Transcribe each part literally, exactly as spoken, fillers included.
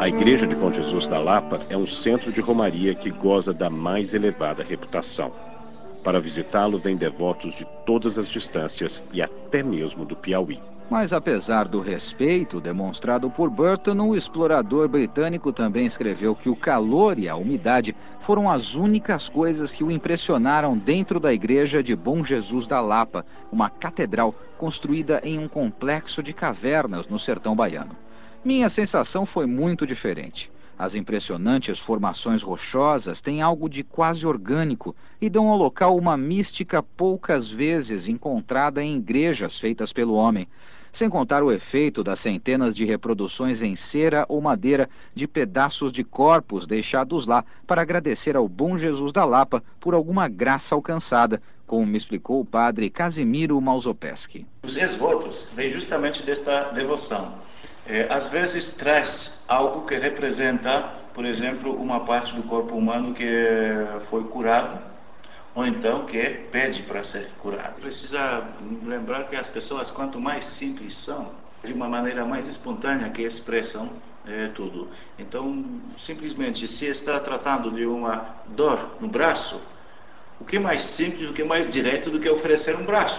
A Igreja de Bom Jesus da Lapa é um centro de romaria que goza da mais elevada reputação. Para visitá-lo vêm devotos de todas as distâncias e até mesmo do Piauí. Mas apesar do respeito demonstrado por Burton, o explorador britânico também escreveu que o calor e a umidade foram as únicas coisas que o impressionaram dentro da Igreja de Bom Jesus da Lapa, uma catedral construída em um complexo de cavernas no sertão baiano. Minha sensação foi muito diferente. As impressionantes formações rochosas têm algo de quase orgânico e dão ao local uma mística poucas vezes encontrada em igrejas feitas pelo homem. Sem contar o efeito das centenas de reproduções em cera ou madeira de pedaços de corpos deixados lá para agradecer ao Bom Jesus da Lapa por alguma graça alcançada, como me explicou o padre Casimiro Mauzopeski. Os ex-votos vêm justamente desta devoção. É, às vezes traz algo que representa, por exemplo, uma parte do corpo humano que foi curado, ou então que pede para ser curado. Precisa lembrar que as pessoas, quanto mais simples são, de uma maneira mais espontânea que expressam é, tudo. Então, simplesmente, se está tratando de uma dor no braço, o que mais simples, o que mais direto do que oferecer um braço?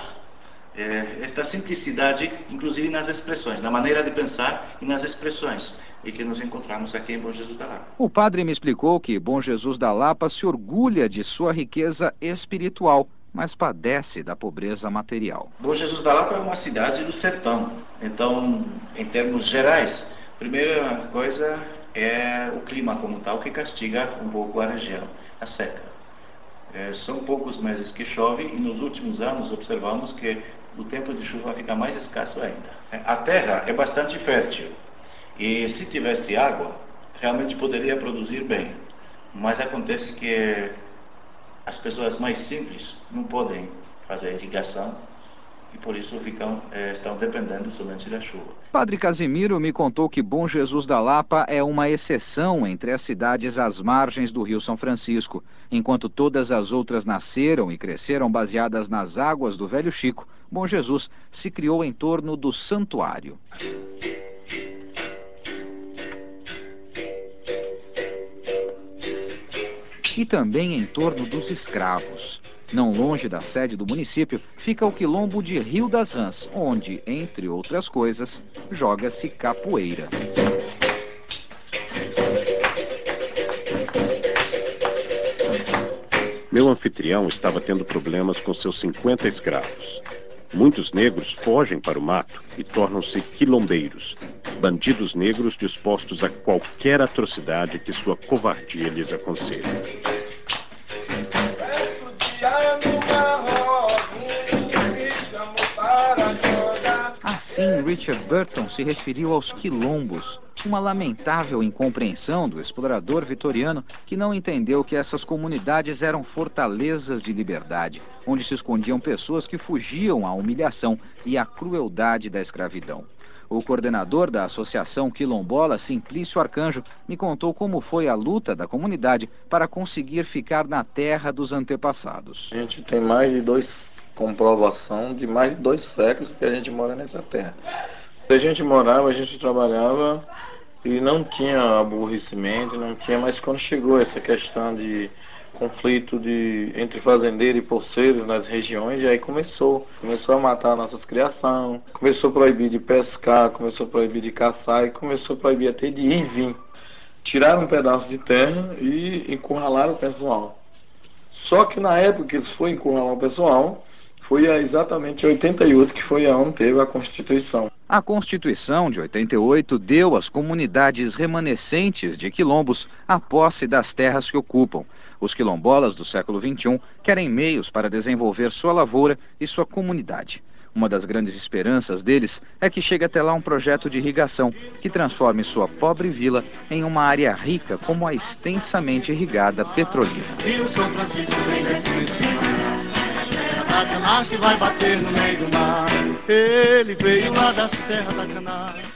É, esta simplicidade, inclusive nas expressões, na maneira de pensar e nas expressões, e que nos encontramos aqui em Bom Jesus da Lapa. O padre me explicou que Bom Jesus da Lapa se orgulha de sua riqueza espiritual, mas padece da pobreza material. Bom Jesus da Lapa é uma cidade do sertão, então, em termos gerais, a primeira coisa é o clima como tal, que castiga um pouco a região, a seca. É, são poucos meses que chove e nos últimos anos observamos que o tempo de chuva fica mais escasso ainda. A terra é bastante fértil e se tivesse água, realmente poderia produzir bem. Mas acontece que as pessoas mais simples não podem fazer irrigação e por isso ficam, é, estão dependendo somente da chuva. Padre Casimiro me contou que Bom Jesus da Lapa é uma exceção entre as cidades às margens do Rio São Francisco. Enquanto todas as outras nasceram e cresceram baseadas nas águas do Velho Chico, Bom Jesus se criou em torno do santuário. E também em torno dos escravos. Não longe da sede do município fica o quilombo de Rio das Rãs, onde, entre outras coisas, joga-se capoeira. Meu anfitrião estava tendo problemas com seus cinquenta escravos. Muitos negros fogem para o mato e tornam-se quilombeiros, bandidos negros dispostos a qualquer atrocidade que sua covardia lhes aconselhe. Assim, Richard Burton se referiu aos quilombos, uma lamentável incompreensão do explorador vitoriano que não entendeu que essas comunidades eram fortalezas de liberdade, onde se escondiam pessoas que fugiam à humilhação e à crueldade da escravidão. O coordenador da Associação Quilombola, Simplício Arcanjo, me contou como foi a luta da comunidade para conseguir ficar na terra dos antepassados. A gente tem mais de dois comprovação de mais de dois séculos que a gente mora nessa terra. A gente morava, a gente trabalhava e não tinha aborrecimento, não tinha, mas quando chegou essa questão de conflito de, entre fazendeiro e poceiros nas regiões, e aí começou, começou a matar nossas criações, começou a proibir de pescar, começou a proibir de caçar e começou a proibir até de ir e vir. Tiraram um pedaço de terra e encurralaram o pessoal. Só que na época que eles foram encurralar o pessoal, foi exatamente em oitenta e oito que foi onde teve a Constituição. A Constituição de oitenta e oito deu às comunidades remanescentes de quilombos a posse das terras que ocupam. Os quilombolas do século vinte e um querem meios para desenvolver sua lavoura e sua comunidade. Uma das grandes esperanças deles é que chegue até lá um projeto de irrigação que transforme sua pobre vila em uma área rica como a extensamente irrigada Petrolina. Rio São Francisco vem descendo do mar, a Serra da Canastra vai bater no meio do mar. Ele veio lá da Serra da Canastra.